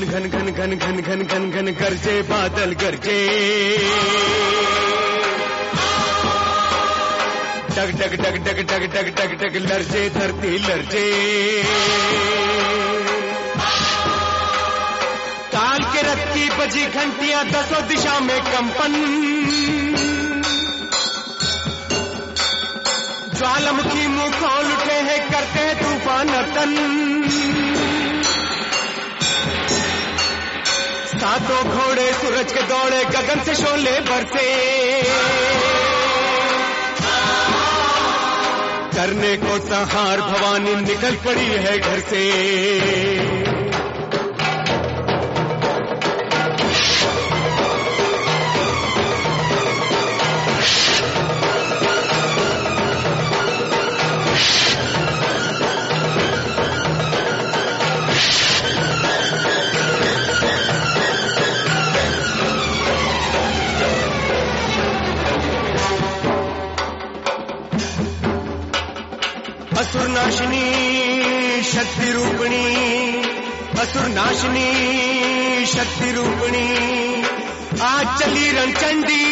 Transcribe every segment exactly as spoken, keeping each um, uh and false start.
घन घन घन घन घन घन घन घन गरजे बादल गरजे, डग डग डग डग डग डग डग डग लरजे धरती लरजे। काल के रथ की बजी घंटियां दसों दिशा में कंपन, ज्वालामुखी मुंह खोल उठे हैं करते हैं तूफान नर्तन। सातों घोड़े सूरज के दौड़े गगन से शोले बरसे, करने को संहार भवानी निकल पड़ी है घर से। असुर नाशिनी शक्ति रूपिणी, असुर नाशिनी शक्ति रूपिणी, आज चली रणचंडी।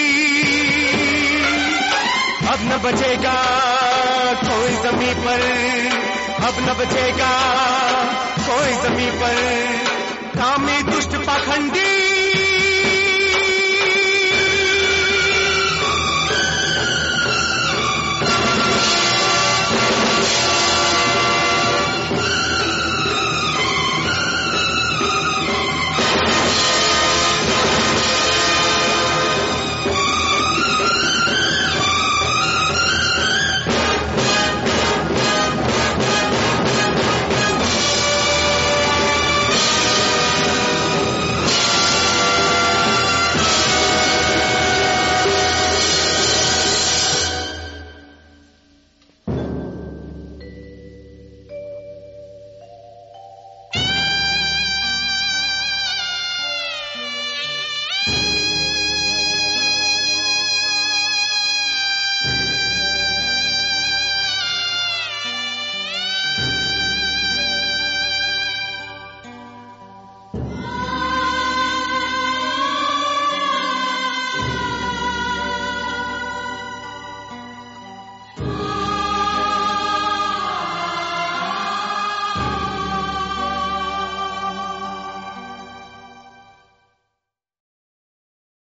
अब न बचेगा कोई जमीन पर, अब न बचेगा कोई जमीन पर, कामी दुष्ट पाखंडी।